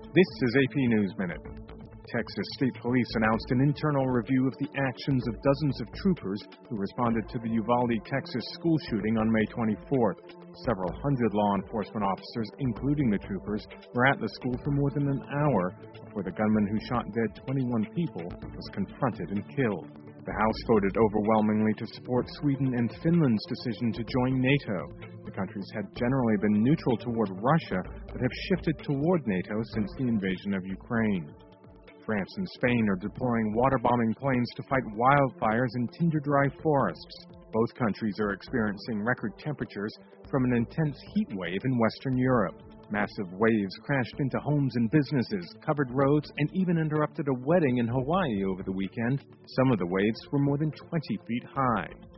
This is AP News Minute. Texas State Police announced an internal review of the actions of dozens of troopers who responded to the Uvalde, Texas school shooting on May 24th. Several hundred law enforcement officers, including the troopers, were at the school for more than an hour before the gunman who shot dead 21 people was confronted and killed. The House voted overwhelmingly to support Sweden and Finland's decision to join NATO. The countries had generally been neutral toward Russia, but have shifted toward NATO since the invasion of Ukraine. France and Spain are deploying water-bombing planes to fight wildfires in tinder-dry forests. Both countries are experiencing record temperatures from an intense heat wave in Western Europe. Massive waves crashed into homes and businesses, covered roads, and even interrupted a wedding in Hawaii over the weekend. Some of the waves were more than 20 feet high.